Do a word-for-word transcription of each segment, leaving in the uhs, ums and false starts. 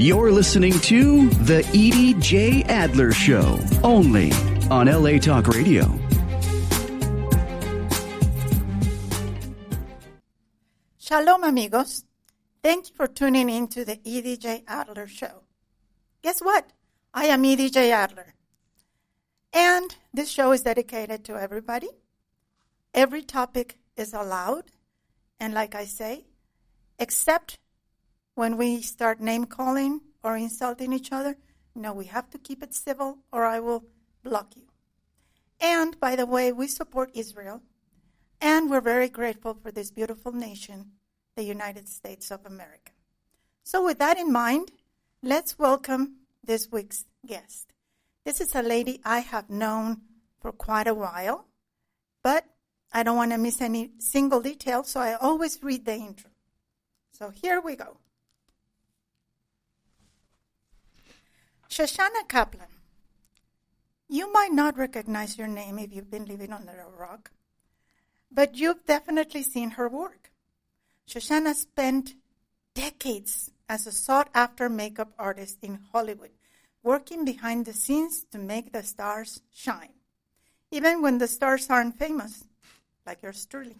You're listening to The Edie J. Adler Show, only on L A Talk Radio. Shalom, amigos. Thanks for tuning in to The Edie J. Adler Show. Guess what? I am Edie J. Adler. And this show is dedicated to everybody. Every topic is allowed. And like I say, except when we start name-calling or insulting each other, no, we have to keep it civil or I will block you. And, by the way, we support Israel, and we're very grateful for this beautiful nation, the United States of America. So with that in mind, let's welcome this week's guest. This is a lady I have known for quite a while, but I don't want to miss any single detail, so I always read the intro. So here we go. Shoshana Kaplan. You might not recognize her name if you've been living under a rock, but you've definitely seen her work. Shoshana spent decades as a sought-after makeup artist in Hollywood, working behind the scenes to make the stars shine, even when the stars aren't famous, like yours truly.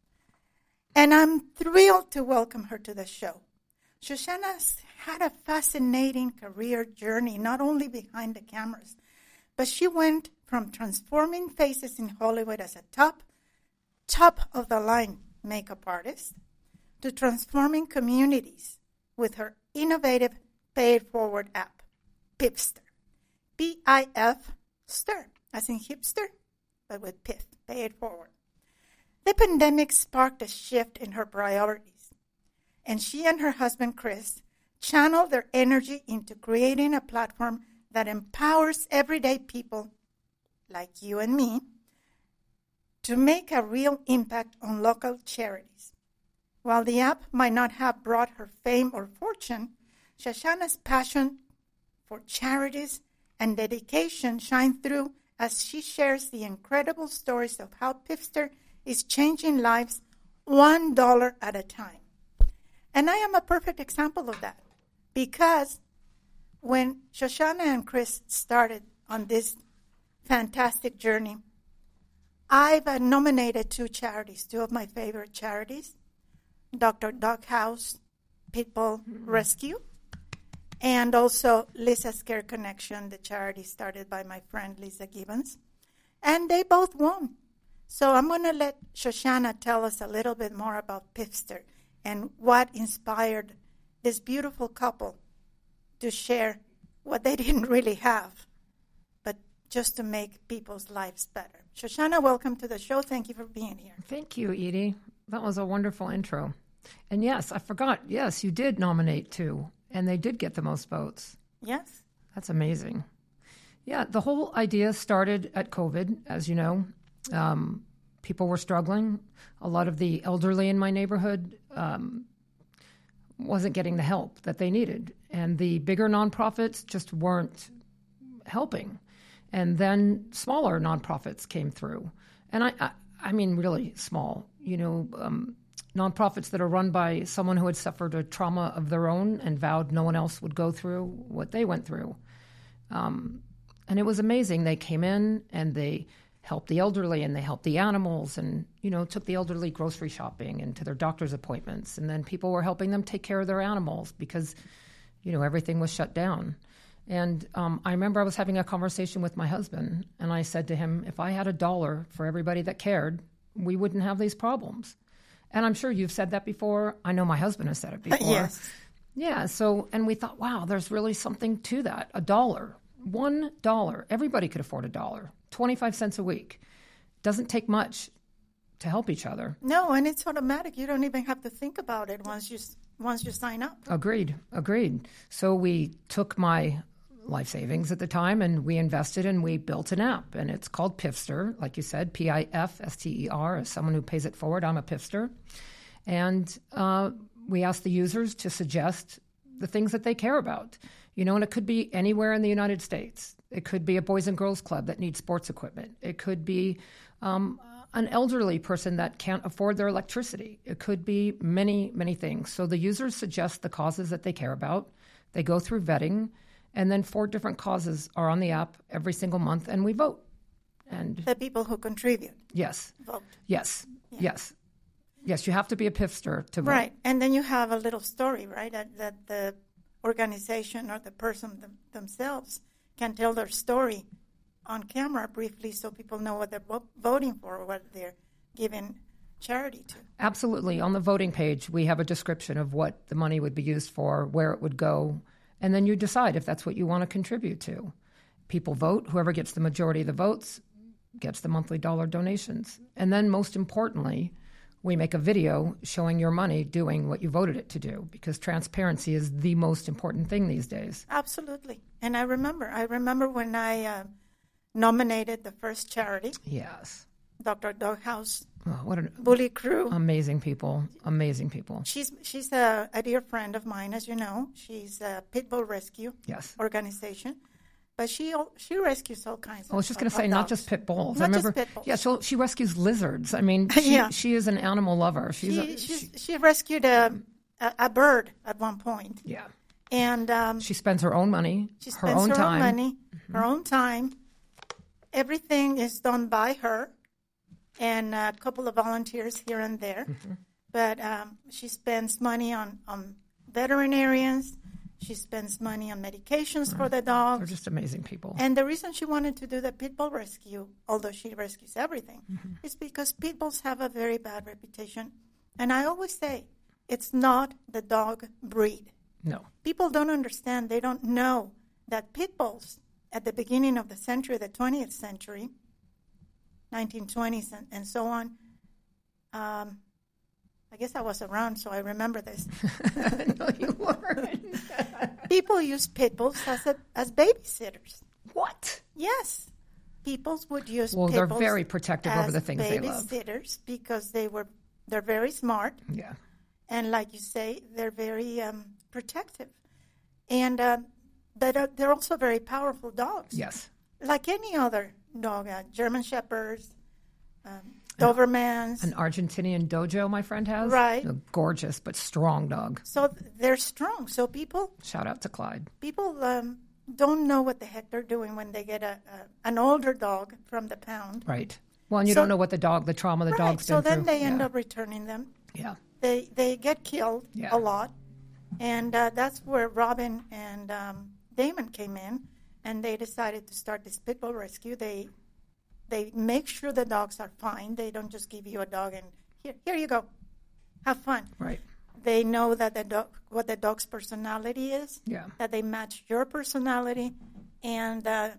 And I'm thrilled to welcome her to the show. Shoshana's had a fascinating career journey, not only behind the cameras, but she went from transforming faces in Hollywood as a top, top of the line makeup artist to transforming communities with her innovative Pay It Forward app, Pifster. P I F stir, as in hipster, but with Pif, Pay It Forward. The pandemic sparked a shift in her priorities, and she and her husband, Chris, channeled their energy into creating a platform that empowers everyday people like you and me to make a real impact on local charities. While the app might not have brought her fame or fortune, Shoshana's passion for charities and dedication shine through as she shares the incredible stories of how Pifster is changing lives one dollar at a time. And I am a perfect example of that, because when Shoshana and Chris started on this fantastic journey, I've uh, nominated two charities, two of my favorite charities, Doctor Doghouse Pitbull mm-hmm. Rescue, and also Lisa's Care Connection, the charity started by my friend Lisa Gibbons. And they both won. So I'm going to let Shoshana tell us a little bit more about Pifster and what inspired this beautiful couple to share what they didn't really have, but just to make people's lives better. Shoshana, welcome to the show. Thank you for being here. Thank you, Edie. That was a wonderful intro. And yes, I forgot. Yes, you did nominate two, and they did get the most votes. Yes. That's amazing. Yeah, the whole idea started at COVID, as you know. Um, people were struggling. A lot of the elderly in my neighborhood um, wasn't getting the help that they needed. And the bigger nonprofits just weren't helping. And then smaller nonprofits came through. And I, I, I mean, really small, you know, um, nonprofits that are run by someone who had suffered a trauma of their own and vowed no one else would go through what they went through. Um, and it was amazing. They came in and they helped the elderly and they helped the animals and, you know, took the elderly grocery shopping and to their doctor's appointments. And then people were helping them take care of their animals because, you know, everything was shut down. And um, I remember I was having a conversation with my husband, and I said to him, if I had a dollar for everybody that cared, we wouldn't have these problems. And I'm sure you've said that before. I know my husband has said it before. Yes. Yeah, so, and we thought, wow, there's really something to that. A dollar, one dollar. Everybody could afford a dollar, twenty-five cents a week. Doesn't take much to help each other. No, and it's automatic. You don't even have to think about it once you once you sign up. Agreed, agreed. So we took my life savings at the time and we invested and we built an app. And it's called Pifster, like you said, P I F S T E R. As someone who pays it forward, I'm a Pifster. And uh, we asked the users to suggest the things that they care about. You know, and it could be anywhere in the United States. It could be a Boys and Girls Club that needs sports equipment. It could be um, an elderly person that can't afford their electricity. It could be many, many things. So the users suggest the causes that they care about. They go through vetting, and then four different causes are on the app every single month, and we vote. And the people who contribute. Yes. Vote. Yes. Yeah. Yes. Yes, you have to be a PIFster to vote. Right. And then you have a little story, right, that, that the organization or the person them, themselves can tell their story on camera briefly so people know what they're vo- voting for or what they're giving charity to. Absolutely. On the voting page, we have a description of what the money would be used for, where it would go, and then you decide if that's what you want to contribute to. People vote. Whoever gets the majority of the votes gets the monthly dollar donations. And then most importantly, we make a video showing your money doing what you voted it to do, because transparency is the most important thing these days. Absolutely. And I remember, I remember when I uh, nominated the first charity. Yes. Doctor Doghouse. Oh, what an Bully Crew. Amazing people. Amazing people. She's she's a, a dear friend of mine, as you know. She's a Pitbull Rescue yes. organization. But she she rescues all kinds of I was just going to of say, dogs. not just pit bulls. Not I remember, just pit bulls. Yeah, so she rescues lizards. I mean, she, yeah. she is an animal lover. She's she, a, she's, she, she rescued a, a, a bird at one point. Yeah. And um, she spends her own money, she her spends own her time. own money, mm-hmm. her own time. Everything is done by her and a couple of volunteers here and there. Mm-hmm. But um, she spends money on, on veterinarians. She spends money on medications right. for the dogs. They're just amazing people. And the reason she wanted to do the pit bull rescue, although she rescues everything, mm-hmm. is because pit bulls have a very bad reputation. And I always say, it's not the dog breed. No. People don't understand. They don't know that pit bulls at the beginning of the century, the twentieth century, nineteen twenties and, and so on, um, I guess I was around, so I remember this. No, you weren't. People use pit bulls as a, as babysitters. What? Yes. People would use well, pit they're bulls very protective as over the things they love. babysitters because they were they're very smart. Yeah. And like you say, they're very um, protective. And uh, they're, they're also very powerful dogs. Yes. Like any other dog, uh, German Shepherds, um, Dobermans. An Argentinian dojo my friend has. Right. A gorgeous but strong dog. So they're strong. So people... Shout out to Clyde. People um, don't know what the heck they're doing when they get a, a an older dog from the pound. Right. Well, and you so, don't know what the dog, the trauma the right, dog's so been through. So then they end yeah. up returning them. Yeah. They they get killed yeah. a lot. And uh, that's where Robin and um, Damon came in, and they decided to start this pit bull rescue. They they make sure the dogs are fine. They don't just give you a dog and here here you go, have fun. Right. They know that the dog what the dog's personality is. Yeah. That they match your personality, and uh,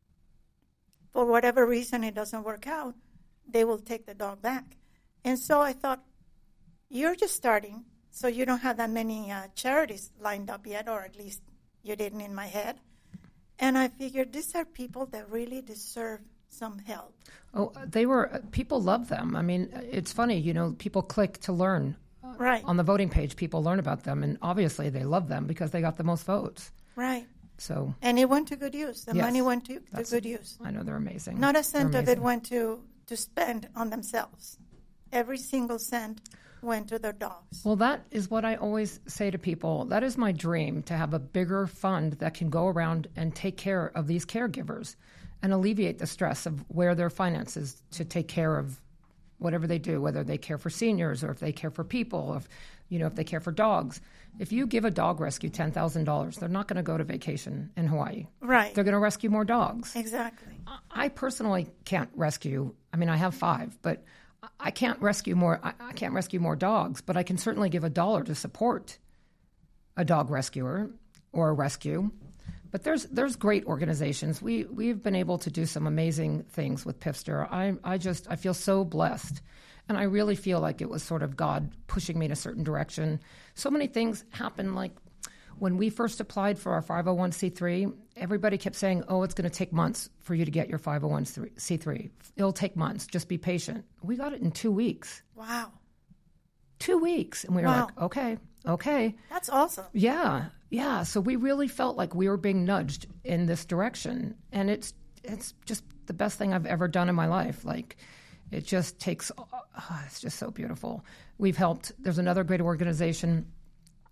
for whatever reason it doesn't work out, they will take the dog back. And so I thought, you're just starting. So you don't have that many uh, charities lined up yet, or at least you didn't in my head. And I figured these are people that really deserve some help. Oh, they were, people love them. I mean, it's funny, you know, people click to learn. Right. On the voting page, people learn about them, and obviously they love them because they got the most votes. Right. So. And it went to good use. The yes, money went to, to good use. I know, they're amazing. Not a cent of it went to, to spend on themselves. Every single cent went to their dogs. Well, that is what I always say to people. That is my dream, to have a bigger fund that can go around and take care of these caregivers and alleviate the stress of where their finances to take care of whatever they do, whether they care for seniors or if they care for people, or if, you know, if they care for dogs. If you give a dog rescue ten thousand dollars, they're not going to go to vacation in Hawaii. Right. They're going to rescue more dogs. Exactly. I personally can't rescue. I mean, I have five, but I can't rescue more. I, I can't rescue more dogs, but I can certainly give a dollar to support a dog rescuer or a rescue. But there's there's great organizations. We we've been able to do some amazing things with PIFster. I I just I feel so blessed, and I really feel like it was sort of God pushing me in a certain direction. So many things happen. Like when we first applied for our five oh one c three, everybody kept saying, "Oh, it's going to take months for you to get your five oh one c three. It'll take months. Just be patient." We got it in two weeks. Wow. Two weeks, and we were wow. like, "Okay, okay." That's awesome. Yeah. Yeah, so we really felt like we were being nudged in this direction, and it's it's just the best thing I've ever done in my life. Like, it just takes, oh, it's just so beautiful. We've helped, there's another great organization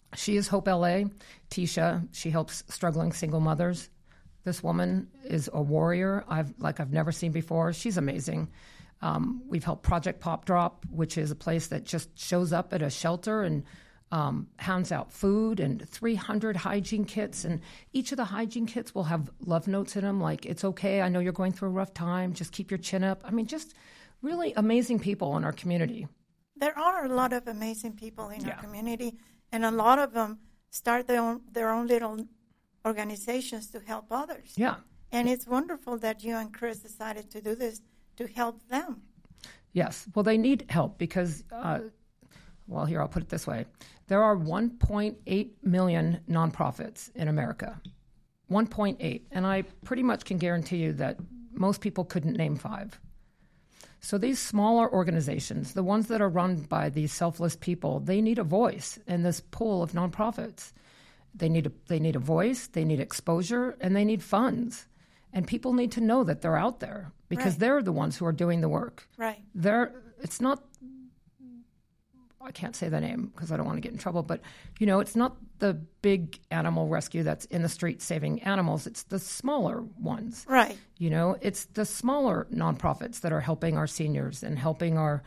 She is Hope L A. Tisha, she helps struggling single mothers. This woman is a warrior I've like I've never seen before. She's amazing. Um, we've helped Project Pop Drop, which is a place that just shows up at a shelter and um, hands out food and three hundred hygiene kits. And each of the hygiene kits will have love notes in them, like, it's okay, I know you're going through a rough time, just keep your chin up. I mean, just really amazing people in our community. There are a lot of amazing people in Yeah. our community, and a lot of them start their own, their own little organizations to help others. Yeah. And it's wonderful that you and Chris decided to do this to help them. Yes. Well, they need help because, uh, well, here, I'll put it this way. There are one point eight million nonprofits in America. one point eight. And I pretty much can guarantee you that most people couldn't name five. So these smaller organizations, the ones that are run by these selfless people, they need a voice in this pool of nonprofits. They need a, they need a voice, they need exposure, and they need funds. And people need to know that they're out there because Right. they're the ones who are doing the work. Right. They're, it's not, I can't say the name because I don't want to get in trouble, but, you know, it's not the big animal rescue that's in the street saving animals. It's the smaller ones. Right. You know, it's the smaller nonprofits that are helping our seniors and helping our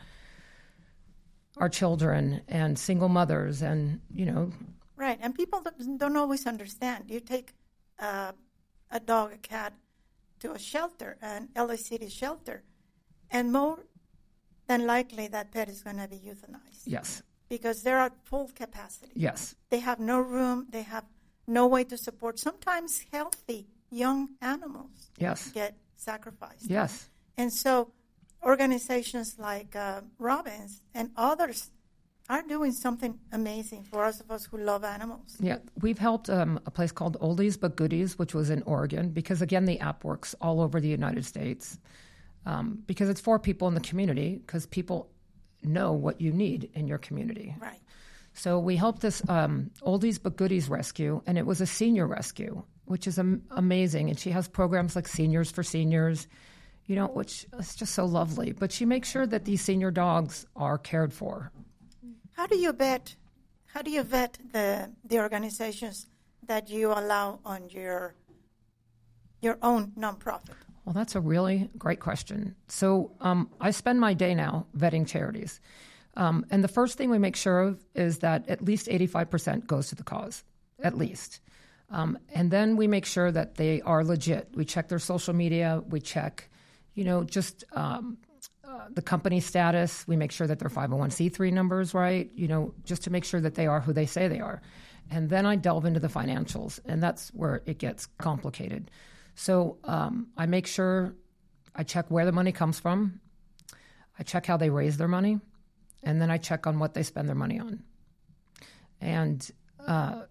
our children and single mothers and, you know. Right. And people don't don't always understand. You take uh, a dog, a cat, to a shelter, an L A City shelter, and more than likely that pet is going to be euthanized. Yes. Because they're at full capacity. Yes. They have no room. They have no way to support. Sometimes healthy young animals Yes. get sacrificed. Yes. And so organizations like uh, Robbins and others are doing something amazing for us of us who love animals. Yeah, we've helped um, a place called Oldies But Goodies, which was in Oregon, because, again, the app works all over the United States, um, because it's for people in the community, because people know what you need in your community. Right. So we helped this um, Oldies But Goodies rescue, and it was a senior rescue, which is am- amazing. And she has programs like Seniors for Seniors, you know, which is just so lovely. But she makes sure that these senior dogs are cared for. How do you vet? How do you vet the the organizations that you allow on your your own nonprofit? Well, that's a really great question. So um, I spend my day now vetting charities. Um, and the first thing we make sure of is that at least eighty-five percent goes to the cause, at least. Um, and then we make sure that they are legit. We check their social media. We check, you know, just um, uh, the company status. We make sure that their five oh one c three number is right, you know, just to make sure that they are who they say they are. And then I delve into the financials, and that's where it gets complicated. So um, I make sure I check where the money comes from. I check how they raise their money. And then I check on what they spend their money on. And uh,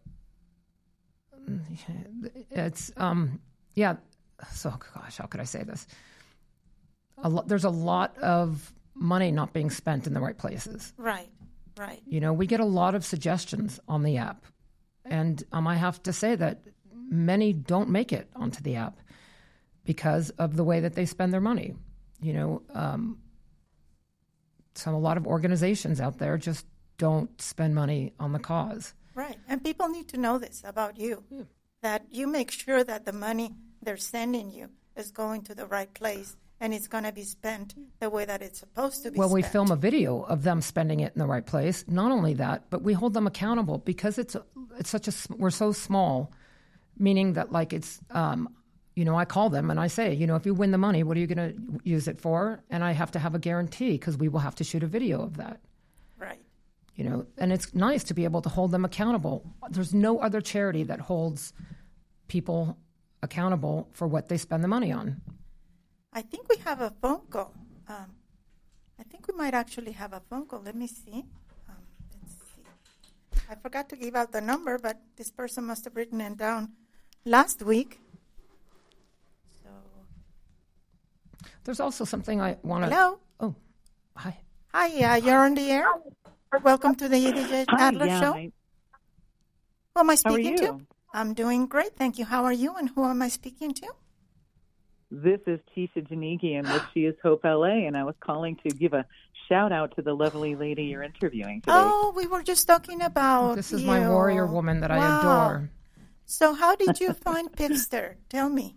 it's, um, yeah, so gosh, how could I say this? A lo- there's a lot of money not being spent in the right places. Right, right. You know, we get a lot of suggestions on the app. And um, I have to say that many don't make it onto the app because of the way that they spend their money. You know, um, so a lot of organizations out there just don't spend money on the cause. Right. And people need to know this about you, Yeah. that you make sure that the money they're sending you is going to the right place and it's going to be spent the way that it's supposed to be Well, spent. we film a video of them spending it in the right place. Not only that, but we hold them accountable because it's it's such a we're so small, meaning that like it's um, you know, I call them and I say, you know, if you win the money, what are you going to use it for? And I have to have a guarantee because we will have to shoot a video of that. Right. You know, and it's nice to be able to hold them accountable. There's no other charity that holds people accountable for what they spend the money on. I think we have a phone call. Um, I think we might actually have a phone call. Let me see. Um, let's see. I forgot to give out the number, but this person must have written it down last week. So, There's also something I want to... hello. Oh, hi. Hi, uh, you're on the air. Welcome to the E D J Hi, Adler yeah, Show. I- Who am I How are speaking to? you? I'm doing great, thank you. How are you, and who am I speaking to? This is Tisha Janigian with She is Hope L A, and I was calling to give a shout out to the lovely lady you're interviewing today. Oh, we were just talking about This is you. my warrior woman that Wow. I adore. So how did you find Pipster? Tell me.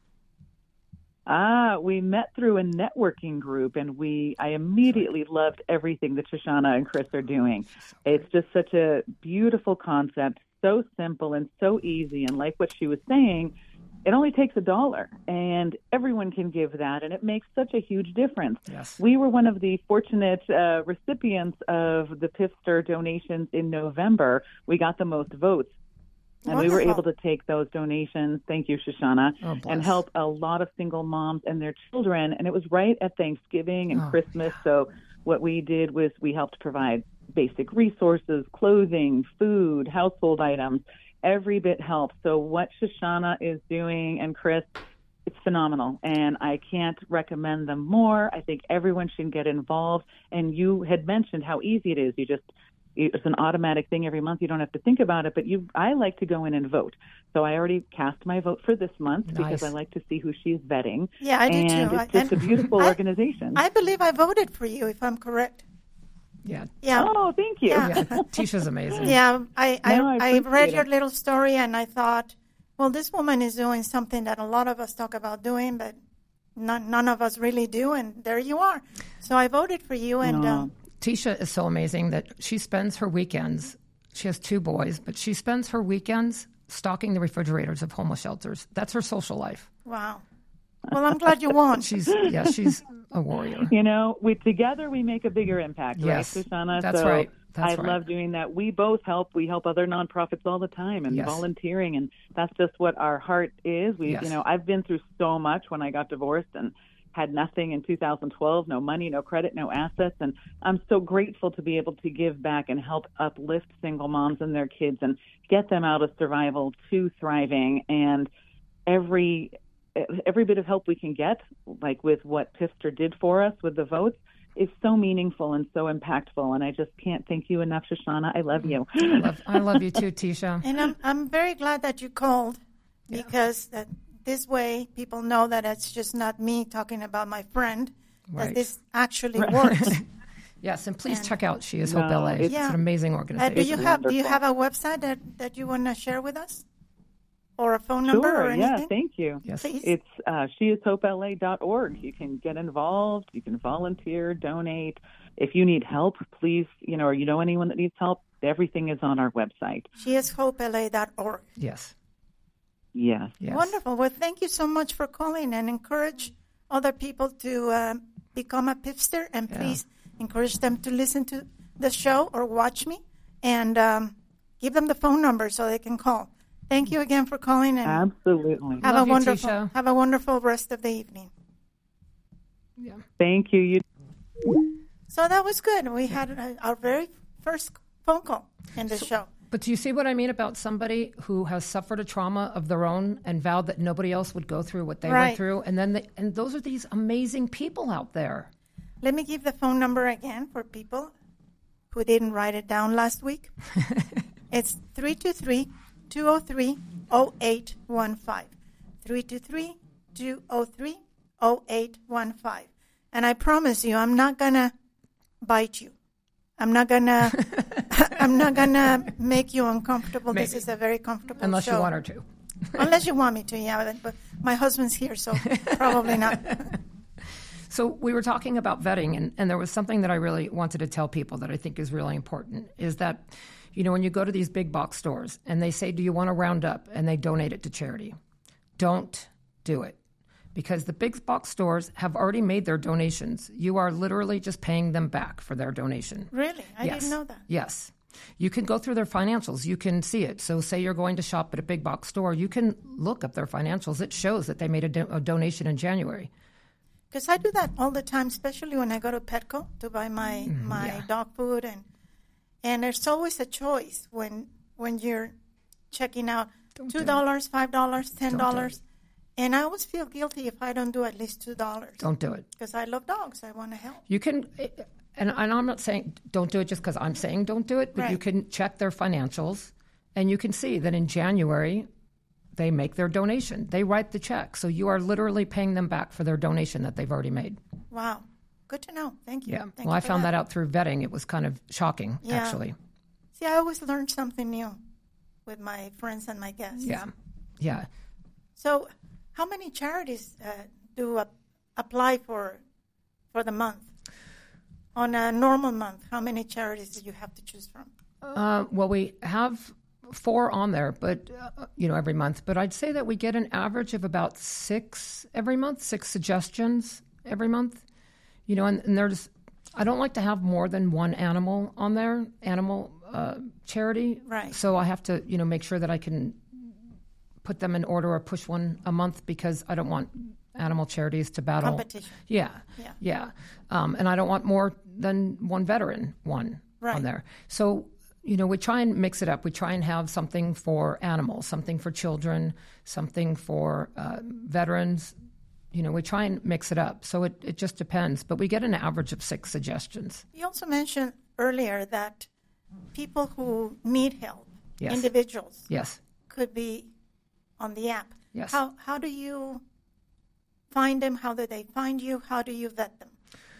Ah, we met through a networking group, and we I immediately loved everything that Shoshana and Chris are doing. It's just such a beautiful concept, so simple and so easy. And like what she was saying, it only takes a dollar, and everyone can give that, and it makes such a huge difference. Yes. We were one of the fortunate uh, recipients of the Pipster donations in November. We got the most votes. And we were Wonderful. able to take those donations, thank you, Shoshana, Oh, bless. and help a lot of single moms and their children. And it was right at Thanksgiving and Oh, Christmas. So what we did was we helped provide basic resources, clothing, food, household items. Every bit helps. So what Shoshana is doing and Chris, it's phenomenal. And I can't recommend them more. I think everyone should get involved. And you had mentioned how easy it is. You just It's an automatic thing every month. You don't have to think about it, but you, I like to go in and vote. So I already cast my vote for this month Nice. because I like to see who she's vetting. Yeah, I do and too. it's just I- a beautiful I- organization. I believe I voted for you, if I'm correct. Yeah. Yeah. Oh, thank you. Yeah. Yeah. Tisha's amazing. Yeah, I, I, No, I I, appreciate read your it. little story and I thought, well, this woman is doing something that a lot of us talk about doing, but none, none of us really do. And there you are. So I voted for you. And No. um, Tisha is so amazing that she spends her weekends, she has two boys, but she spends her weekends stocking the refrigerators of homeless shelters. That's her social life. wow. Well, I'm glad you won. She's, yeah, she's a warrior. You know, we together we make a bigger impact, Yes, right, Shoshana? that's so right. That's I right. love doing that. We both help. We help other nonprofits all the time and Yes. volunteering, and that's just what our heart is. We, Yes. you know, I've been through so much when I got divorced and had nothing in two thousand twelve, no money, no credit, no assets, and I'm so grateful to be able to give back and help uplift single moms and their kids and get them out of survival to thriving. And every every bit of help we can get, like with what Pipster did for us with the votes, is so meaningful and so impactful. And I just can't thank you enough, Shoshana. I love you. I love, I love you too, Tisha. And I'm, I'm very glad that you called because that this way people know that it's just not me talking about my friend, Right. that this actually works. Yes, and please And- check out She is No, Hope L A. it's- It's Yeah. an amazing Uh, organization. do you have do you wonderful. have a website that, that you want to share with us? Or a phone number Sure, or anything? yeah, thank you. Yes. Please. It's uh, she is hope L A dot org. You can get involved. You can volunteer, donate. If you need help, please, you know, or you know anyone that needs help, everything is on our website. She is hope L A dot org. Yes. Yes. Yes. Wonderful. Well, thank you so much for calling and encourage other people to um, become a Pipster. And Yeah. please encourage them to listen to the show or watch me and um, give them the phone number so they can call. Thank you again for calling and Absolutely. have Love a you, wonderful Tisha. have a wonderful rest of the evening. Yeah. Thank you. You So that was good. We had uh, our very first phone call in the show. But do you see what I mean about somebody who has suffered a trauma of their own and vowed that nobody else would go through what they Right. went through? And then, they, and those are these amazing people out there. Let me give the phone number again for people who didn't write it down last week. It's three two three, two oh three, oh eight one five. three two three, two oh three, oh eight one five. And I promise you, I'm not going to bite you. I'm not going to I'm not going to make you uncomfortable. This Maybe. is a very comfortable Unless show. you want her to. Unless you want me to, yeah. But, but my husband's here, so probably not. So we were talking about vetting, and, and there was something that I really wanted to tell people that I think is really important, is that, you know, when you go to these big box stores and they say, do you want to round up, and they donate it to charity, don't do it. Because the big box stores have already made their donations. You are literally just paying them back for their donation. Really? I Yes. didn't know that. Yes. You can go through their financials. You can see it. So say you're going to shop at a big box store, you can look up their financials. It shows that they made a, do- a donation in January. Because I do that all the time, especially when I go to Petco to buy my, my yeah. dog food. And and there's always a choice when when you're checking out two dollars, five dollars, ten dollars. And I always feel guilty if I don't do at least two dollars. Don't do it. Because I love dogs. I want to help. You can, and, and I'm not saying don't do it just because I'm saying don't do it, but you Right. can check their financials, and you can see that in January they make their donation. They write the check. So you are literally paying them back for their donation that they've already made. Wow. Good to know. Thank you. Yeah. Thank well, you I found that. that out through vetting. It was kind of shocking, Yeah. actually. See, I always learn something new with my friends and my guests. Yeah. Yeah. So how many charities uh, do uh, apply for for the month? On a normal month, how many charities do you have to choose from? Uh, well, we have four on there, but, uh, you know, every month. But I'd say that we get an average of about six every month, six suggestions every month. You know, and, and there's, I don't like to have more than one animal on there, animal uh, charity. Right. So I have to, you know, make sure that I can put them in order or push one a month because I don't want animal charities to battle. Competition. Yeah. Yeah. Yeah. Um, and I don't want more than one veteran one Right. on there. So, you know, we try and mix it up. We try and have something for animals, something for children, something for uh, veterans. You know, we try and mix it up. So it, it just depends. But we get an average of six suggestions. You also mentioned earlier that people who need help, Yes. individuals, Yes. could be on the app. Yes. How how do you find them? How do they find you? How do you vet them?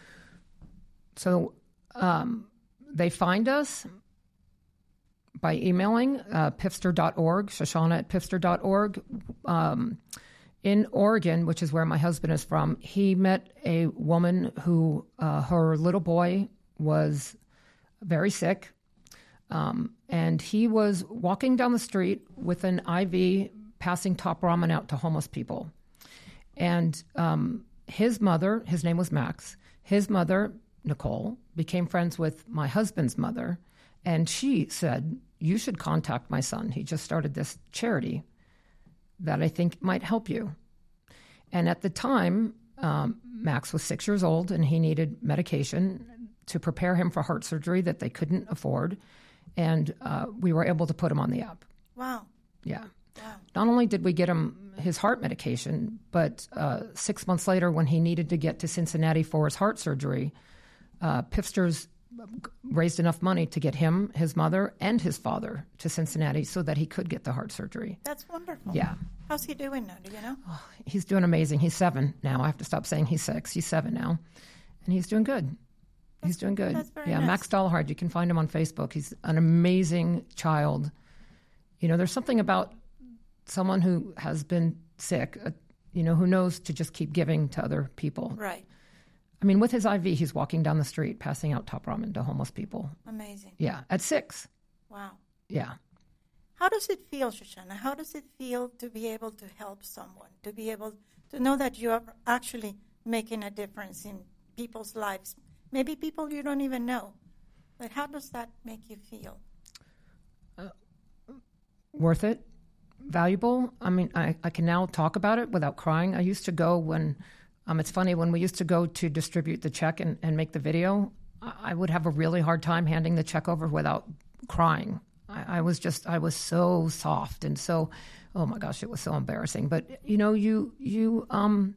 So um, they find us by emailing uh, pifster dot org, Shoshana at pifster dot org. Um, in Oregon, which is where my husband is from, he met a woman who uh, her little boy was very sick. Um, and he was walking down the street with an I V passing Top Ramen out to homeless people. And um, his mother, his name was Max, his mother, Nicole, became friends with my husband's mother. And she said, you should contact my son. He just started this charity that I think might help you. And at the time, um, Max was six years old and he needed medication to prepare him for heart surgery that they couldn't afford. And uh, we were able to put him on the app. Wow. Yeah. Wow. Not only did we get him his heart medication, but uh, six months later when he needed to get to Cincinnati for his heart surgery, uh, Pifsters raised enough money to get him, his mother, and his father to Cincinnati so that he could get the heart surgery. That's wonderful. Yeah. How's he doing now? Do you know? Oh, he's doing amazing. He's seven now. I have to stop saying he's six. He's seven now. And he's doing good. He's doing good. That's very yeah, nice. Max Dollhard, you can find him on Facebook. He's an amazing child. You know, there's something about someone who has been sick, uh, you know, who knows to just keep giving to other people. Right. I mean, with his I V, he's walking down the street passing out Top Ramen to homeless people. Amazing. Yeah, at six. Wow. Yeah. How does it feel, Shoshana? How does it feel to be able to help someone, to be able to know that you are actually making a difference in people's lives? Maybe people you don't even know. But how does that make you feel? Uh, worth it. Valuable. I mean, I, I can now talk about it without crying. I used to go when, um, it's funny, when we used to go to distribute the check and, and make the video, I, I would have a really hard time handing the check over without crying. I, I was just, I was so soft and so, oh my gosh, it was so embarrassing. But, you know, you, you, um,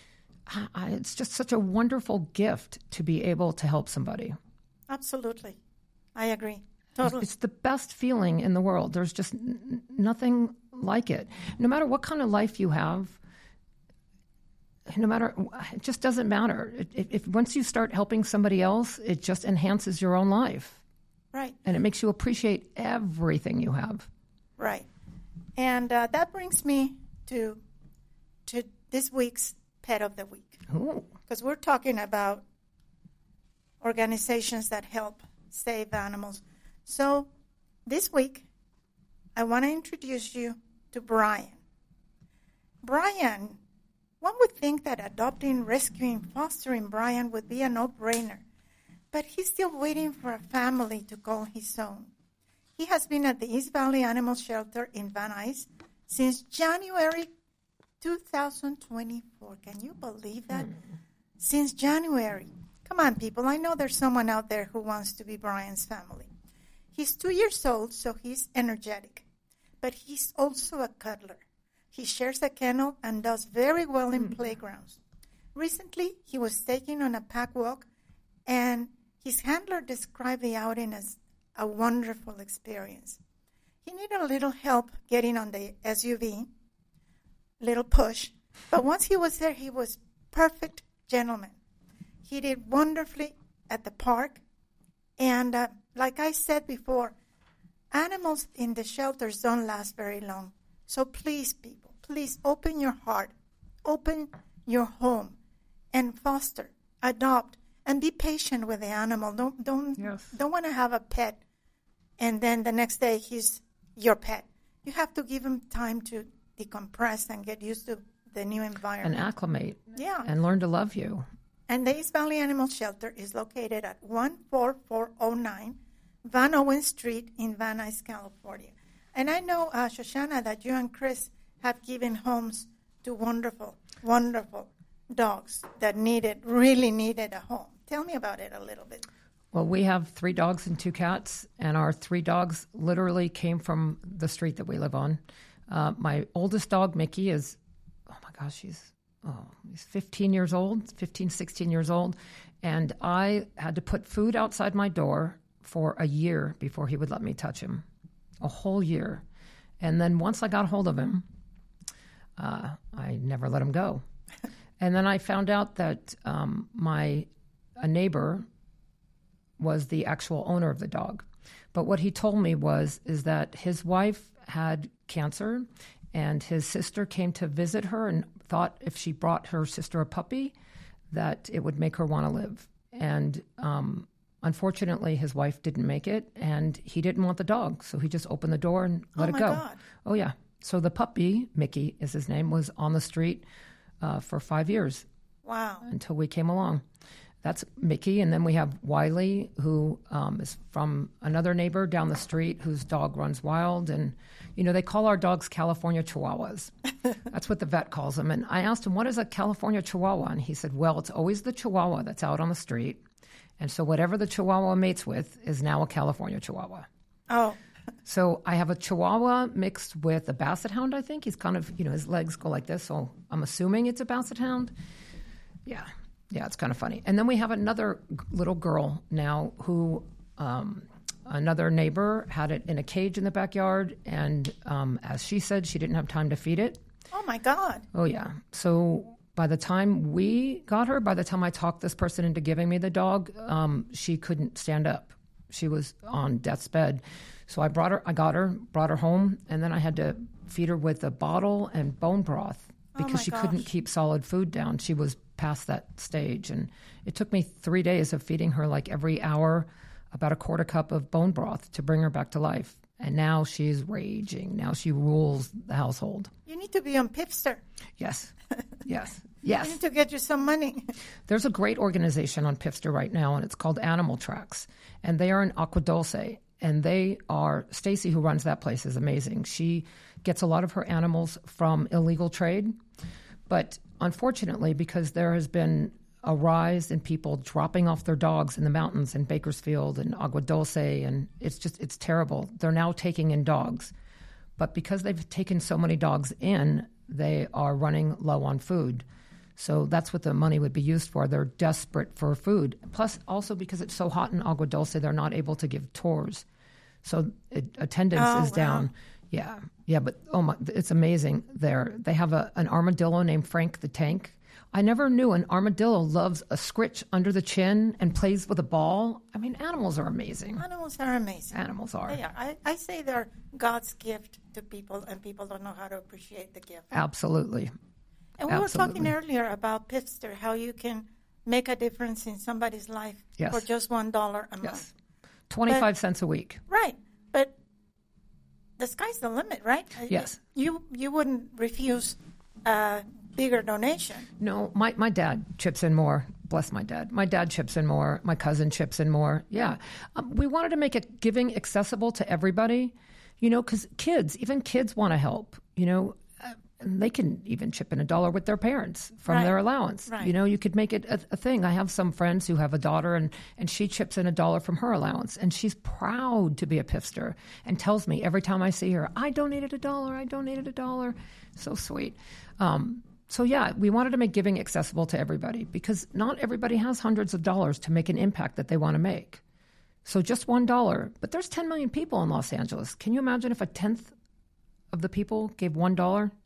I, it's just such a wonderful gift to be able to help somebody. Absolutely. I agree. Totally. It's the best feeling in the world. There's just n- nothing like it. No matter what kind of life you have, no matter, it just doesn't matter. If, if once you start helping somebody else, it just enhances your own life. Right. And it makes you appreciate everything you have. Right. And uh, that brings me to to this week's Pet of the Week. Because we're talking about organizations that help save animals. So this week, I want to introduce you to Brian. Brian, one would think that adopting, rescuing, fostering Brian would be a no-brainer. But he's still waiting for a family to call his own. He has been at the East Valley Animal Shelter in Van Nuys since January two thousand twenty-four. Can you believe that? Mm. Since January. Come on, people. I know there's someone out there who wants to be Brian's family. He's two years old, so he's energetic. But he's also a cuddler. He shares a kennel and does very well in mm. playgrounds. Recently, he was taken on a pack walk, and his handler described the outing as a wonderful experience. He needed a little help getting on the S U V, little push. But once he was there, he was perfect gentleman. He did wonderfully at the park. And uh, like I said before, animals in the shelters don't last very long. So please, people, please open your heart, open your home, and foster, adopt, and be patient with the animal. Don't don't Yes. don't want to have a pet, and then the next day he's your pet. You have to give him time to decompress and get used to the new environment. And acclimate. Yeah. And learn to love you. And the East Valley Animal Shelter is located at one four four oh nine Van Owen Street in Van Nuys, California. And I know, uh, Shoshana, that you and Chris have given homes to wonderful, wonderful dogs that needed, really needed a home. Tell me about it a little bit. Well, we have three dogs and two cats, and our three dogs literally came from the street that we live on. Uh, my oldest dog, Mickey, is, oh my gosh, she's oh, he's fifteen years old, fifteen, sixteen years old. And I had to put food outside my door for a year before he would let me touch him, a whole year. And then once I got hold of him, uh, I never let him go. And then I found out that um, my a neighbor was the actual owner of the dog. But what he told me was is that his wife had cancer, and his sister came to visit her and thought if she brought her sister a puppy, that it would make her want to live. And um, unfortunately, his wife didn't make it, and he didn't want the dog, so he just opened the door and let Oh, it my go. God. Oh, yeah. So the puppy, Mickey is his name, was on the street uh, for five years Wow. until we came along. That's Mickey. And then we have Wiley, who um, is from another neighbor down the street whose dog runs wild. And, you know, they call our dogs California Chihuahuas. That's what the vet calls them. And I asked him, what is a California Chihuahua? And he said, well, it's always the Chihuahua that's out on the street. And so whatever the Chihuahua mates with is now a California Chihuahua. Oh, So I have a Chihuahua mixed with a Basset Hound, I think. He's kind of, you know, his legs go like this, so I'm assuming it's a Basset Hound. Yeah. Yeah, it's kind of funny. And then we have another g- little girl now who um, another neighbor had it in a cage in the backyard. And um, as she said, she didn't have time to feed it. oh my God. Oh, yeah. So by the time we got her, by the time I talked this person into giving me the dog, um, she couldn't stand up. She was on death's bed. So I brought her, I got her, brought her home, and then I had to feed her with a bottle and bone broth because my she couldn't gosh. keep solid food down. She was past that stage. And it took me three days of feeding her like every hour about a quarter cup of bone broth to bring her back to life. And now she's raging. Now she rules the household. You need to be on Pipster. Yes. Yes. You Yes. need to get you some money. There's a great organization on Pipster right now, and it's called Animal Tracks. And they are in Agua Dulce. And they are, Stacy, who runs that place, is amazing. She gets a lot of her animals from illegal trade. But unfortunately, because there has been a rise in people dropping off their dogs in the mountains in Bakersfield and Agua Dulce, and it's just, it's terrible. They're now taking in dogs. But because they've taken so many dogs in, they are running low on food. So that's what the money would be used for. They're desperate for food. Plus, also because it's so hot in Agua Dulce, they're not able to give tours. So it, attendance Oh, is wow. down. Yeah, yeah, but oh my, it's amazing there. They have a, an armadillo named Frank the Tank. I never knew an armadillo loves a scritch under the chin and plays with a ball. I mean, animals are amazing. Animals are amazing. Animals are. They are. I, I say they're God's gift to people, and people don't know how to appreciate the gift. Absolutely. And we were talking Absolutely. earlier about Pipster, how you can make a difference in somebody's life Yes. for just one dollar a month. Yes. twenty-five cents a week. Right, but the sky's the limit, right? Uh, Yes. You you wouldn't refuse a bigger donation. No, my, my dad chips in more. Bless my dad. My dad chips in more. My cousin chips in more. Yeah. Um, we wanted to make it giving accessible to everybody, you know, because kids, even kids want to help, you know. Uh, and they can even chip in a dollar with their parents from Right. their allowance. Right. You know, you could make it a, a thing. I have some friends who have a daughter, and, and she chips in a dollar from her allowance. And she's proud to be a Pipster and tells me every time I see her, I donated a dollar, I donated a dollar. So sweet. Um, so, yeah, we wanted to make giving accessible to everybody because not everybody has hundreds of dollars to make an impact that they want to make. So just one dollar. But there's ten million people in Los Angeles. Can you imagine if a tenth of the people gave one dollar?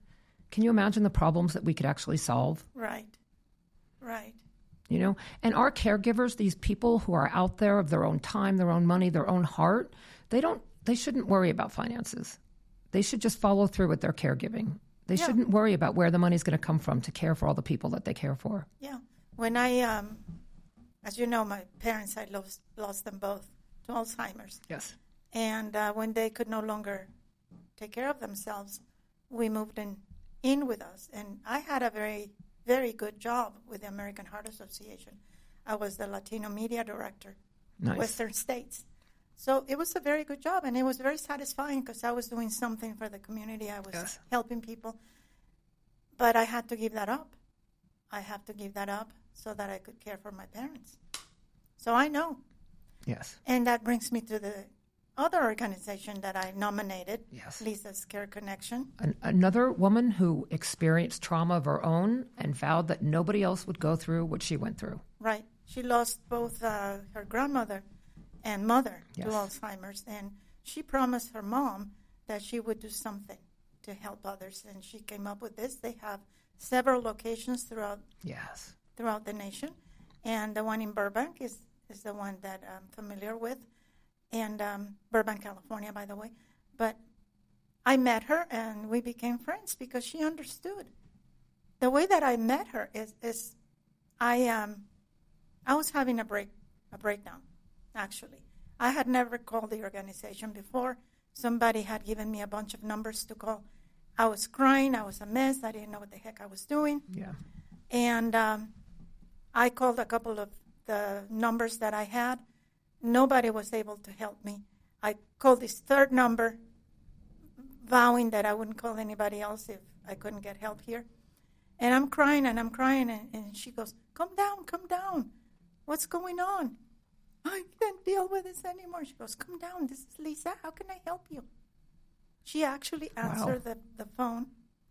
can you imagine the problems that we could actually solve? Right. Right. You know, and our caregivers, these people who are out there of their own time, their own money, their own heart, they don't, they shouldn't worry about finances. They should just follow through with their caregiving. They Yeah. shouldn't worry about where the money's going to come from to care for all the people that they care for. Yeah. When I, um, as you know, my parents, I lost, lost them both to Alzheimer's. Yes. And uh, when they could no longer take care of themselves, we moved in, in with us. And I had a very, very good job with the American Heart Association. I was the Latino media director, Nice. Western States. So it was a very good job, and it was very satisfying because I was doing something for the community. I was Yes. helping people. But I had to give that up. I have to give that up so that I could care for my parents. So I know. Yes. And that brings me to the other organization that I nominated, Yes. Lisa's Care Connection. An, another woman who experienced trauma of her own and vowed that nobody else would go through what she went through. Right. She lost both uh, her grandmother and mother Yes. to Alzheimer's. And she promised her mom that she would do something to help others. And she came up with this. They have several locations throughout Yes. throughout the nation. And the one in Burbank is, is the one that I'm familiar with. And um, Burbank, California, by the way. But I met her, and we became friends because she understood. The way that I met her is, is I um I was having a break a breakdown, actually. I had never called the organization before. Somebody had given me a bunch of numbers to call. I was crying. I was a mess. I didn't know what the heck I was doing. Yeah. And um, I called a couple of the numbers that I had. Nobody was able to help me. I called this third number, vowing that I wouldn't call anybody else if I couldn't get help here. And I'm crying and I'm crying, and, and she goes, "Come down, come down. What's going on? I can't deal with this anymore." She goes, "Come down. This is Lisa. How can I help you?" She actually answered Wow. the, the phone.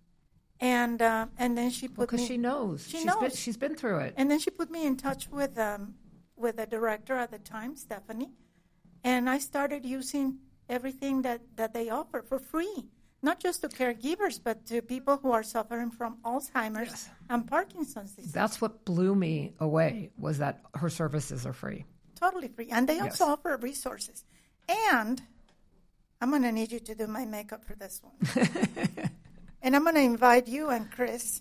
And uh, and then she put Because me. she knows. She she's knows. Been, she's been through it. And then she put me in touch with um, with the director at the time, Stephanie, and I started using everything that, that they offer for free, not just to caregivers, but to people who are suffering from Alzheimer's Yes. and Parkinson's disease. That's what blew me away, was that her services are free. Totally free. And they also Yes. offer resources. And I'm going to need you to do my makeup for this one. And I'm going to invite you and Chris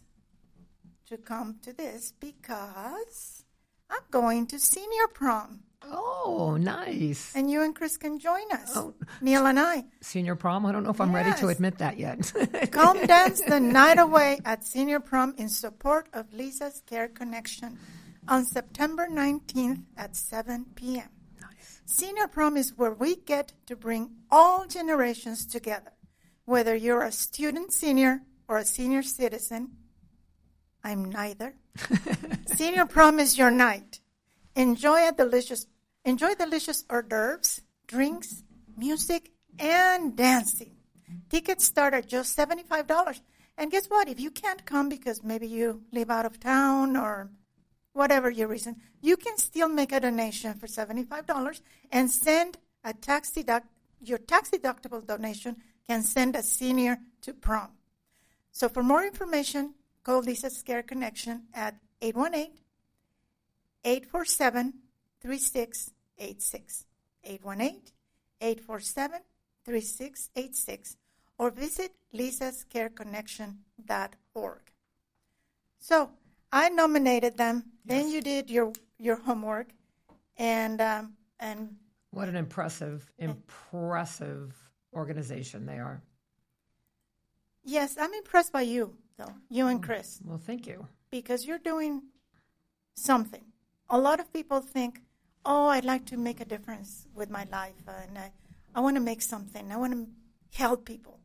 to come to this because I'm going to senior prom. Oh, nice. And you and Chris can join us, Oh. Neil and I. Senior prom? I don't know if I'm ready to Yes. admit that yet. Come dance the night away at senior prom in support of Lisa's Care Connection on September nineteenth at seven p.m. Nice. Senior prom is where we get to bring all generations together. Whether you're a student senior or a senior citizen, I'm neither. Senior prom is your night. Enjoy a delicious, enjoy delicious hors d'oeuvres, drinks, music, and dancing. Tickets start at just seventy-five dollars. And guess what? If you can't come because maybe you live out of town or whatever your reason, you can still make a donation for seventy-five dollars and send a tax deduct. Your tax deductible donation can send a senior to prom. So for more information, call Lisa's Care Connection at eight one eight, eight four seven, three six eight six. eight one eight, eight four seven, three six eight six. Or visit lisas care connection dot org. So I nominated them. Then you did your, your homework. And um, and What an impressive, impressive organization they are. yes, I'm impressed by you, though, you and Chris, Well, thank you. because you're doing something. A lot of people think, oh, I'd like to make a difference with my life, and I, I want to make something. I want to help people.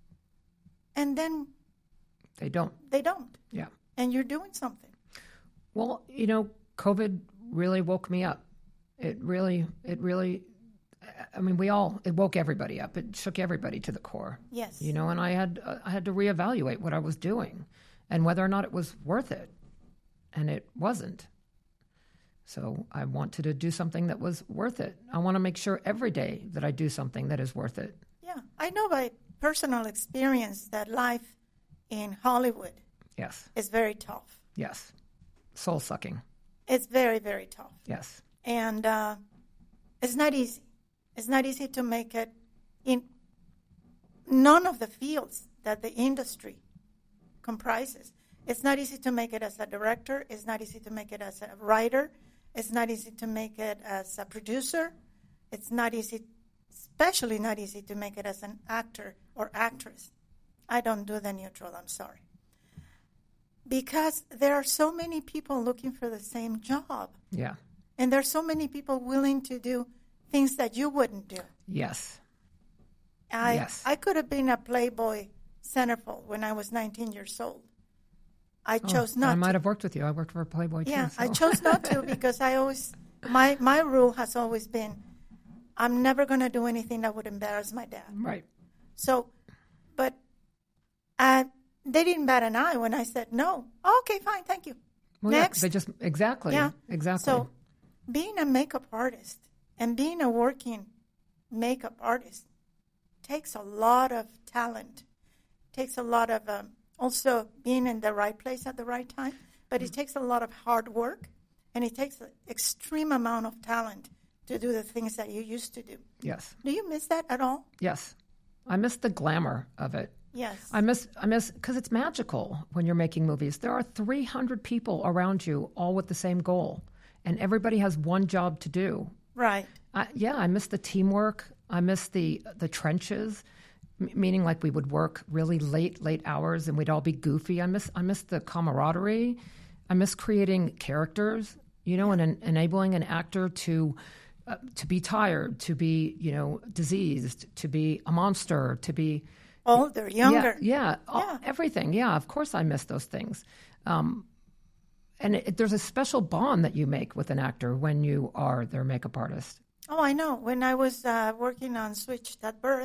And then They don't. they don't. Yeah. And you're doing something. Well, you know, COVID really woke me up. It really, it really, I mean, we all, it woke everybody up. It shook everybody to the core. Yes. You know, and I had, uh, I had to reevaluate what I was doing and whether or not it was worth it. And it wasn't. So I wanted to do something that was worth it. I want to make sure every day that I do something that is worth it. Yeah. I know by personal experience that life in Hollywood Yes. is very tough. Yes. Soul sucking. It's very, very tough. Yes. And uh, it's not easy. It's not easy to make it in none of the fields that the industry comprises. It's not easy to make it as a director. It's not easy to make it as a writer. It's not easy to make it as a producer. It's not easy, especially not easy to make it as an actor or actress. I don't do the neutral, I'm sorry. Because there are so many people looking for the same job. Yeah. And there's so many people willing to do things that you wouldn't do. Yes. I, Yes. I could have been a Playboy centerfold when I was nineteen years old. I chose oh, not I to. might have worked with you. I worked for Playboy Yeah, too. So. I chose not to because I always, my, my rule has always been, I'm never going to do anything that would embarrass my dad. Right. So, but uh, they didn't bat an eye when I said no. Oh, okay, fine, thank you. Well, yeah, Next. they just, exactly. Yeah. Exactly. So, being a makeup artist and being a working makeup artist takes a lot of talent, takes a lot of um, also being in the right place at the right time, but it takes a lot of hard work, and it takes an extreme amount of talent to do the things that you used to do. yes. Do you miss that at all? Yes. I miss the glamour of it. Yes. I miss, I miss, because it's magical when you're making movies. There are three hundred people around you, all with the same goal, and everybody has one job to do. Right. I, yeah, I miss the teamwork. I miss the the trenches, m- meaning like we would work really late, late hours, and we'd all be goofy. I miss, I miss the camaraderie. I miss creating characters, you know, and en- enabling an actor to. Uh, to be tired, to be, you know, diseased, to be a monster, to be Older, younger. Yeah, yeah, all- Yeah. everything. Yeah, of course I miss those things. Um, and it, there's a special bond that you make with an actor when you are their makeup artist. Oh, I know. When I was uh, working on Switched at Birth,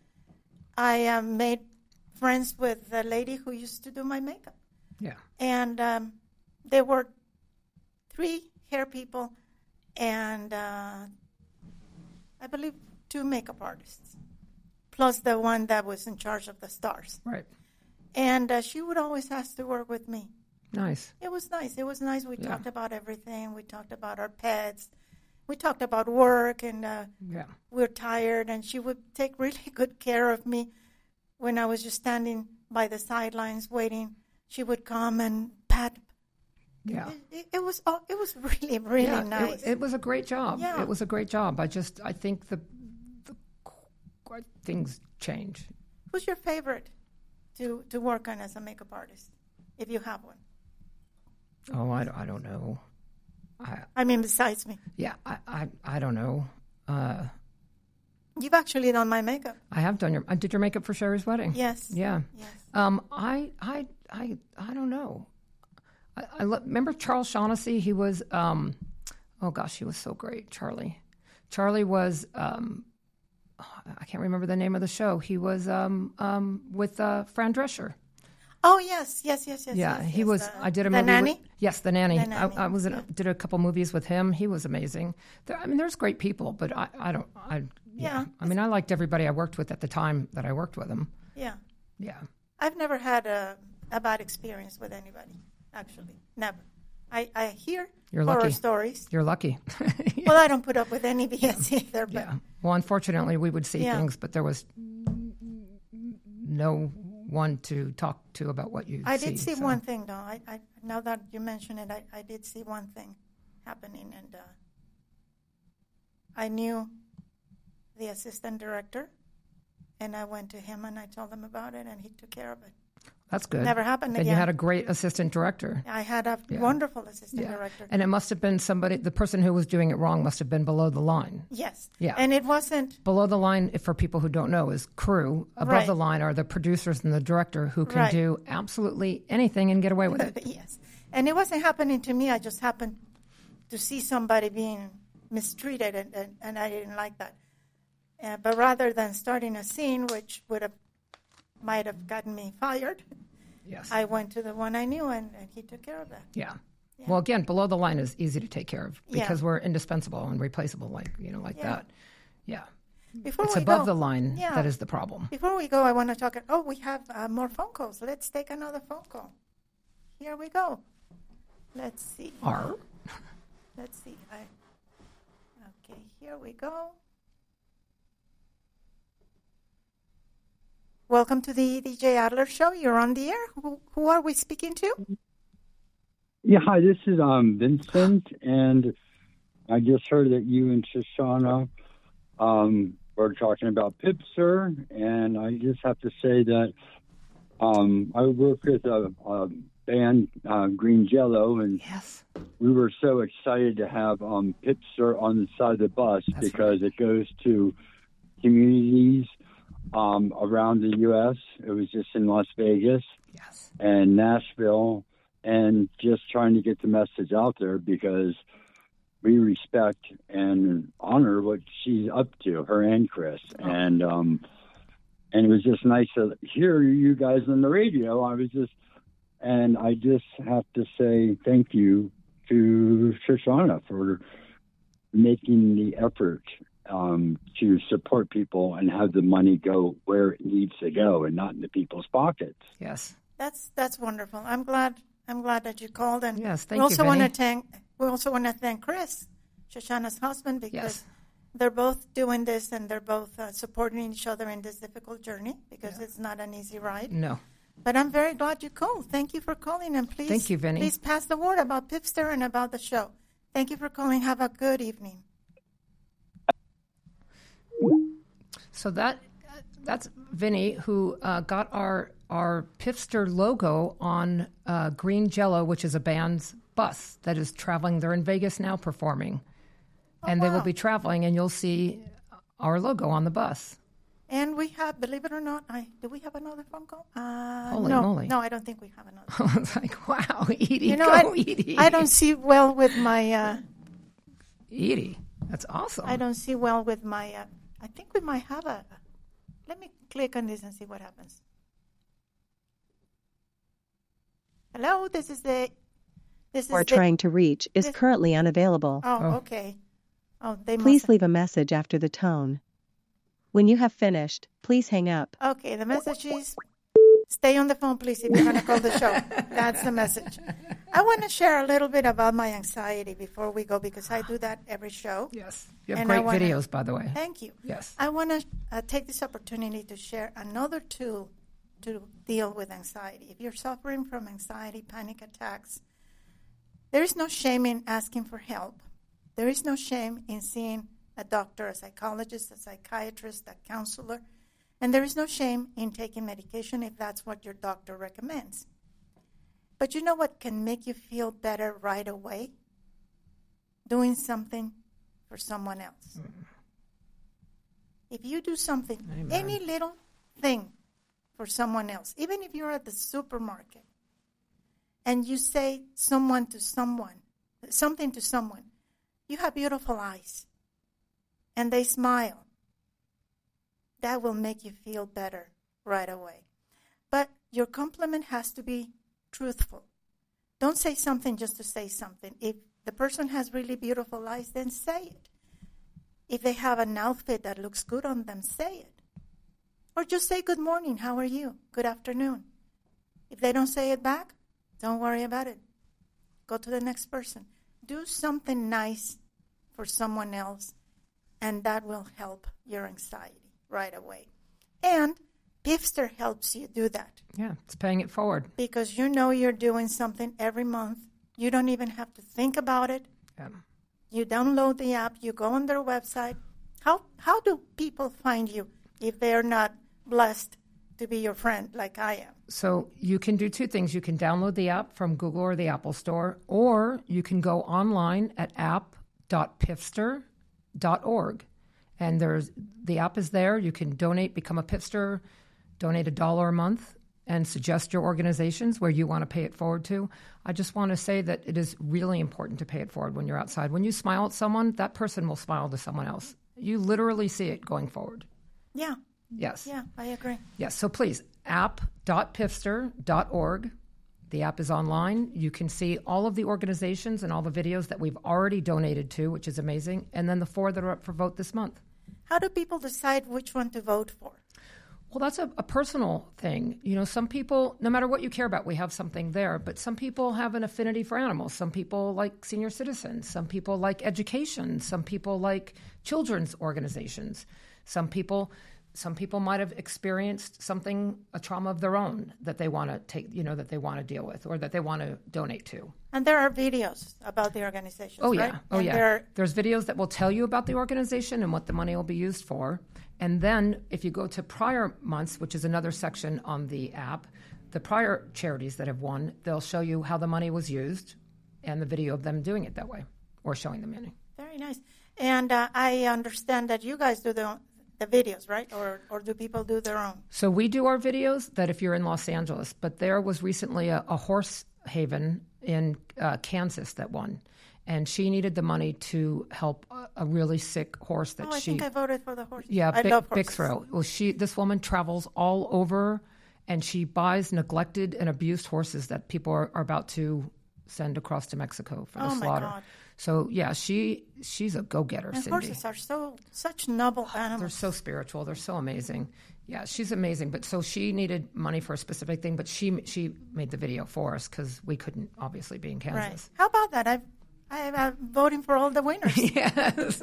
I uh, made friends with the lady who used to do my makeup. Yeah. And um, there were three hair people and uh, I believe two makeup artists, plus the one that was in charge of the stars. Right. And uh, she would always ask to work with me. Nice. It was nice. It was nice. We Yeah. talked about everything. We talked about our pets. We talked about work, and uh, Yeah. we were tired, and she would take really good care of me when I was just standing by the sidelines waiting. She would come and pat. Yeah. It, it, it was oh, it was really really yeah, nice. It, it was a great job. Yeah. It was a great job. I just, I think the, the things change. Who's your favorite to to work on as a makeup artist, if you have one? Oh, I, I don't know. I, I mean, besides me, yeah, I, I, I don't know. Uh, you've actually done my makeup. I have done your, I did your makeup for Sherry's wedding. Yes. Yeah. Yes. Um, I, I, I, I don't know. I, I lo- remember Charles Shaughnessy. He was, um, oh gosh, he was so great. Charlie, Charlie was, um, I can't remember the name of the show. He was um, um, with uh, Fran Drescher. Oh yes, yes, yes, yes. Yeah, yes, he yes. was. The- I did a the movie. nanny. With, yes, the nanny. The nanny, I, I was in, yeah. did a couple movies with him. He was amazing. There, I mean, there's great people, but I, I don't. I yeah. Yeah. I mean, I liked everybody I worked with at the time that I worked with them. Yeah, Yeah. I've never had a, a bad experience with anybody. Actually, never. I, I hear You're horror lucky. stories. You're lucky. Well, I don't put up with any B S either. But Yeah. Well, unfortunately, we would see Yeah. things, but there was no one to talk to about what you I see. did see so. one thing, though. I, I now that you mention it, I, I did see one thing happening, and uh, I knew the assistant director, and I went to him and I told him about it, and he took care of it. That's good. Never happened Then again. you had a great assistant director. I had a Yeah. wonderful assistant Yeah. director. And it must have been somebody, the person who was doing it wrong must have been below the line. Yes. Yeah. And it wasn't. Below the line, if for people who don't know, is crew. Above Right. the line are the producers and the director who can Right. do absolutely anything and get away with it. Yes. And it wasn't happening to me. I just happened to see somebody being mistreated, and, and, and I didn't like that. Uh, but rather than starting a scene, which would have might have gotten me fired, Yes. I went to the one I knew, and, and he took care of that. yeah. Yeah. Well, again, below the line is easy to take care of Yeah. because we're indispensable and replaceable, like, you know, like Yeah. that. Yeah. Before It's we above go, the line yeah. that is the problem. Before we go, I want to talk. Oh, we have uh, more phone calls. Let's take another phone call. Here we go. Let's see. R. Let's see. I, okay, here we go. Welcome to the D J Adler Show. You're on the air. Who, who are we speaking to? Yeah, hi, this is um, Vincent, and I just heard that you and Shoshana um, were talking about Pipster, and I just have to say that um, I work with a, a band, uh, Green Jello, and Yes. we were so excited to have um, Pipster on the side of the bus That's because it goes to communities um, around the U S It was just in Las Vegas Yes. and Nashville, and just trying to get the message out there because we respect and honor what she's up to, her and Chris. Oh. And um, and it was just nice to hear you guys on the radio. I was just, and I just have to say thank you to Shoshana for making the effort um, to support people and have the money go where it needs to go and not into people's pockets. Yes. That's that's wonderful. I'm glad I'm glad that you called. And Yes, thank we also you, want to Vinny. thank we also want to thank Chris, Shoshana's husband, because Yes. they're both doing this and they're both uh, supporting each other in this difficult journey because it's not an easy ride. No. But I'm very glad you called. Thank you for calling, and please, Thank you, Vinny. please pass the word about Pipster and about the show. Thank you for calling. Have a good evening. So that that's Vinny who uh, got our our Pifster logo on uh, Green Jello, which is a band's bus that is traveling. They're in Vegas now performing, and they will wow. be traveling, and you'll see our logo on the bus. And we have, believe it or not, I do we have another phone call? Uh, Holy no, moly. no, I don't think we have another. I was like, wow, Edie, You know, go I, Edie. I don't see well with my. Uh, Edie, that's awesome. I don't see well with my. Uh, I think we might have a. Let me click on this and see what happens. Hello, this is the. This is Or the, trying to reach is this- currently unavailable. Oh, Oh. okay. Oh, they Please must. leave a message after the tone. When you have finished, please hang up. Okay, the message is stay on the phone, please, if you're going to call the show. That's the message. I want to share a little bit about my anxiety before we go because I do that every show. Yes, you have And I great wanna- videos, by the way. Thank you. Yes. I want to uh, take this opportunity to share another tool to deal with anxiety. If you're suffering from anxiety, panic attacks, there is no shame in asking for help. There is no shame in seeing a doctor, a psychologist, a psychiatrist, a counselor, and there is no shame in taking medication if that's what your doctor recommends. But you know what can make you feel better right away? Doing something for someone else. If you do something, Amen. any little thing for someone else, even if you're at the supermarket and you say someone to someone, something to someone, you have beautiful eyes, and they smile, that will make you feel better right away. But your compliment has to be truthful. Don't say something just to say something. If the person has really beautiful eyes, then say it. If they have an outfit that looks good on them, say it. Or just say good morning, how are you? Good afternoon. If they don't say it back, don't worry about it. Go to the next person. Do something nice for someone else, and that will help your anxiety right away. And Pifster helps you do that Yeah, it's paying it forward. because you know you're doing something every month. You don't even have to think about it. Yeah. You download the app, you go on their website. How how do people find you if they're not blessed to be your friend like I am? So you can do two things. You can download the app from Google or the Apple Store, or you can go online at app dot pifster dot org. And there's the app is there. You can donate, become a Pifster, donate a dollar a month, and suggest your organizations where you want to pay it forward to. I just want to say that it is really important to pay it forward when you're outside. When you smile at someone, that person will smile to someone else. You literally see it going forward. Yeah, Yes. yeah, I agree. Yes, so please, app dot pifster dot org. The app is online. You can see all of the organizations and all the videos that we've already donated to, which is amazing, and then the four that are up for vote this month. How do people decide which one to vote for? Well, that's a, a personal thing. You know, some people, no matter what you care about, we have something there. But some people have an affinity for animals. Some people like senior citizens. Some people like education. Some people like children's organizations. Some people, some people might have experienced something, a trauma of their own that they want to take, you know, that they want to deal with or that they want to donate to. And there are videos about the organizations, Oh, right? yeah. Oh, and yeah. there- There's videos that will tell you about the organization and what the money will be used for. And then if you go to prior months, which is another section on the app, the prior charities that have won, they'll show you how the money was used and the video of them doing it that way or showing the money. Very nice. And uh, I understand that you guys do the the videos, right? Or or do people do their own? So we do our videos that if you're in Los Angeles, but there was recently a, a horse haven in uh, Kansas that won. And she needed the money to help a, a really sick horse that Oh, I she... think I voted for the horse. Yeah, I Bi- love horses. Bixro. Well, she this woman travels all over, and she buys neglected and abused horses that people are, are about to send across to Mexico for the Oh, my slaughter. God. So yeah, she she's a go-getter, And Cindy. horses are so such noble They're animals. so spiritual. They're so amazing. Yeah, she's amazing. But so she needed money for a specific thing, but she she made the video for us because we couldn't obviously be in Right. Kansas. How about that? I've, I'm voting for all the winners. Yes.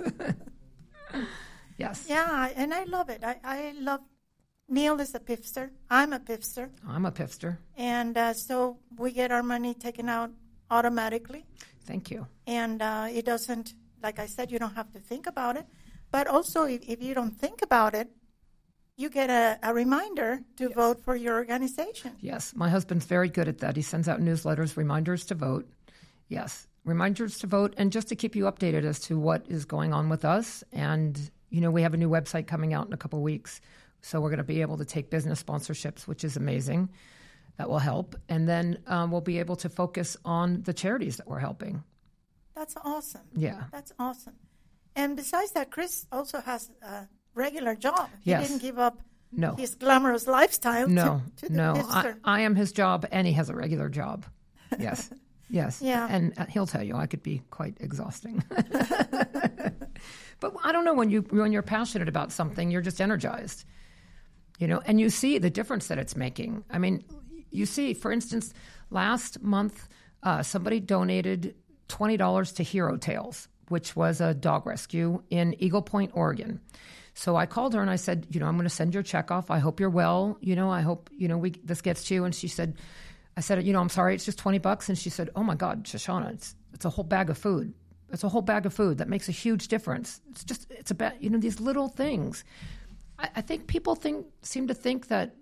Yes. Yeah, I- and I love it. I, I love Neil is a pipster. I'm a pipster. I'm a pifster. And uh, so we get our money taken out automatically. Thank you. And uh, it doesn't, like I said, you don't have to think about it. But also, if, if you don't think about it, you get a, a reminder to Yes. vote for your organization. Yes, my husband's very good at that. He sends out newsletters, reminders to vote. Yes, reminders to vote, and just to keep you updated as to what is going on with us. And, you know, we have a new website coming out in a couple of weeks. So we're going to be able to take business sponsorships, which is amazing. That will help. And then um, we'll be able to focus on the charities that we're helping. That's awesome. Yeah. That's awesome. And besides that, Chris also has a regular job. He Yes. didn't give up No. his glamorous lifestyle No, to, to the no. I, pipster. I am his job, and he has a regular job. Yes, yes. Yeah. And uh, he'll tell you I could be quite exhausting. But I don't know, when you when you're passionate about something, you're just energized, you know. And you see the difference that it's making. I mean, you see, for instance, last month uh, somebody donated twenty dollars to Hero Tales, which was a dog rescue in Eagle Point, Oregon. So I called her and I said, you know, I'm going to send your check off. I hope you're well. You know, I hope, you know, we this gets to you. And she said, I said, you know, I'm sorry, it's just twenty bucks. And she said, oh my God, Shoshana, it's it's a whole bag of food. It's a whole bag of food. That makes a huge difference. It's just, it's about, you know, these little things. I, I think people think, seem to think that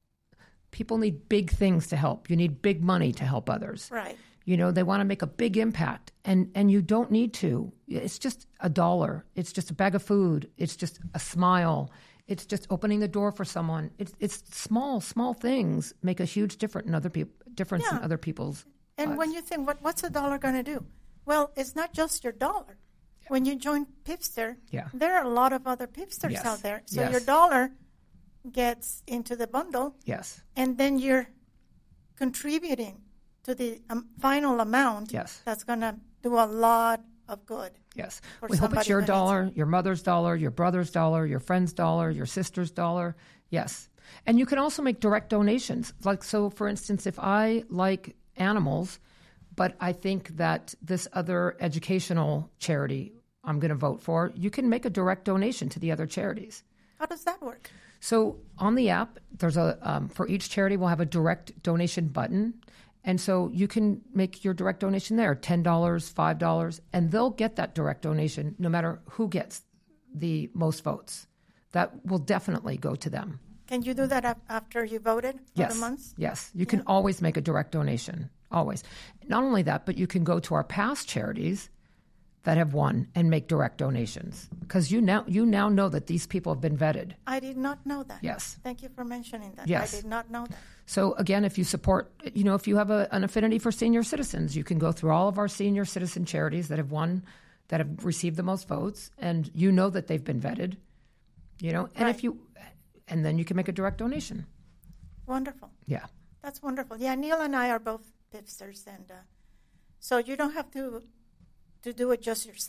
people need big things to help. You need big money to help others. Right. You know, they want to make a big impact, and, and you don't need to. It's just a dollar. It's just a bag of food. It's just a smile. It's just opening the door for someone. It's it's small, small things make a huge difference in other people, difference Yeah. in other people's And lives. when you think, what what's a dollar going to do? Well, it's not just your dollar. When you join Pipster, Yeah. there are a lot of other Pipsters Yes. out there. So Yes. your dollar gets into the bundle, Yes, and then you're contributing to the um, final amount yes, that's going to do a lot of good. yes. For We hope it's somebody your who needs dollar, your mother's dollar, your brother's dollar, your friend's dollar, your sister's dollar. Yes. And you can also make direct donations. Like, so for instance, if I like animals, but I think that this other educational charity I'm going to vote for, you can make a direct donation to the other charities. How does that work? So on the app, there's a um, for each charity, we'll have a direct donation button. And so you can make your direct donation there, ten dollars, five dollars, and they'll get that direct donation no matter who gets the most votes. That will definitely go to them. Can you do that af- after you voted for Yes. the months? Yes. You can always make a direct donation. Always. Not only that, but you can go to our past charities that have won and make direct donations, because you now you now know that these people have been vetted. I did not know that. Yes. Thank you for mentioning that. Yes. I did not know that. So again, if you support, you know, if you have a, an affinity for senior citizens, you can go through all of our senior citizen charities that have won, that have received the most votes, and you know that they've been vetted, you know, and Right. if you, and then you can make a direct donation. Wonderful. Yeah. That's wonderful. Yeah, Neil and I are both Pipsters, and uh, so you don't have to to do it just yourself.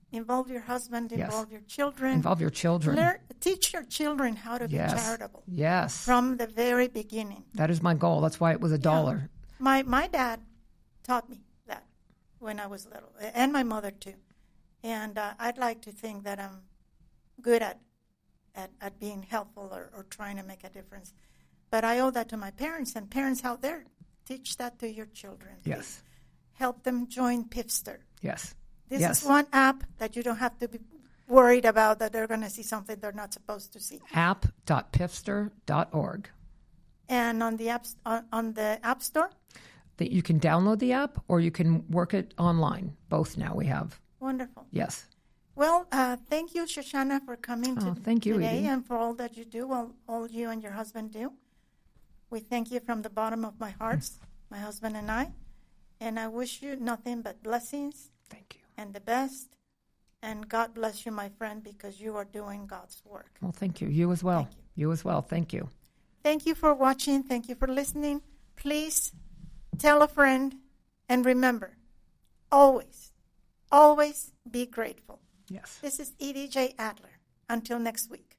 Involve your husband, Yes. involve your children. Involve your children. Learn, teach your children how to Yes. be charitable Yes. from the very beginning. That is my goal. That's why it was a dollar. My my dad taught me that when I was little, and my mother too. And uh, I'd like to think that I'm good at at, at being helpful or, or trying to make a difference. But I owe that to my parents, and parents out there, teach that to your children. Yes. Help them join Pipster. Yes. This Yes. is one app that you don't have to be worried about that they're going to see something they're not supposed to see. app dot pifster dot org. And on the app on, on the App Store, That you can download the app or you can work it online. Both now we have. wonderful. Yes. Well, uh, thank you, Shoshana, for coming Oh, to thank you, today Edie. and for all that you do, all, all you and your husband do. We thank you from the bottom of my heart, my husband and I. And I wish you nothing but blessings Thank you. and the best. And God bless you, my friend, because you are doing God's work. Well, thank you. You as well. Thank You as well. Thank you. Thank you for watching. Thank you for listening. Please tell a friend. And remember, always, always be grateful. Yes. This is Edie J. Adler. Until next week.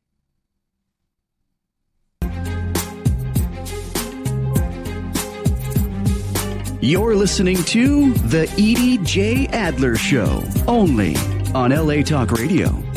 You're listening to The Edie J. Adler Show, only on L A Talk Radio.